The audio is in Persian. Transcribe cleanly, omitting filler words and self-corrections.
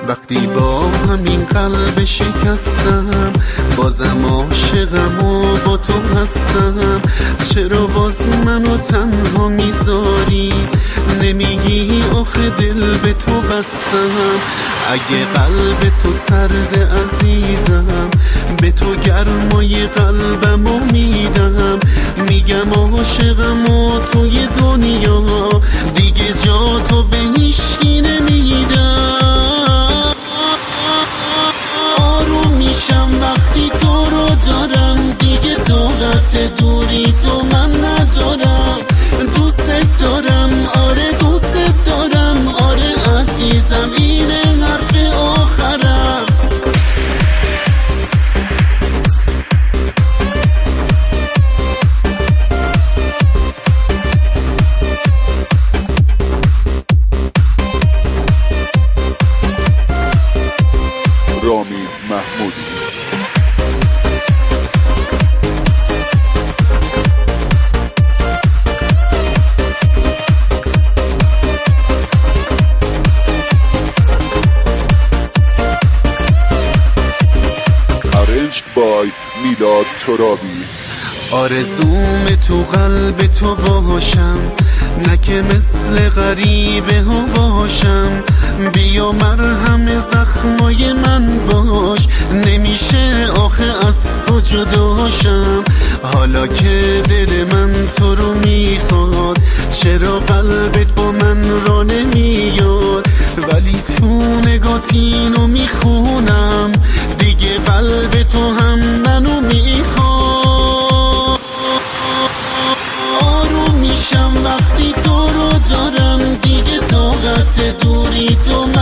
وقتی با همین قلب شکستم بازم عاشقم و با تو هستم. چرا باز منو تنها میذاری؟ نمیگی آخه دل به تو بستم. اگه قلب تو سرد عزیزم به تو گرمای قلبمو میدم. میگم عاشقم و توی دنیا دیگه جا تو به هیچکی نمیدم. آروم میشم وقتی تو رو دارم، دیگه طاقت دوری تو من ندارم. دوست دارم، آره دوست دارم، آره عزیزم اینه حرف آخرم. رامین محمودی. Arranged by میلاد ترابی. آرزوم تو قلب تو باشم، نه که مثل غریبه ها باشم. بیا مرهم زخمای من باش، نمیشه آخه از تو جداشم. حالا که دل من تو رو میخواد، چرا قلبت با من را نمیاد؟ ولی تو نگات اینو میخونم، دیگه قلب تو هم منو میخواد. آروم میشم وقتی تو رو دارم، دیگه طاقت دوری تو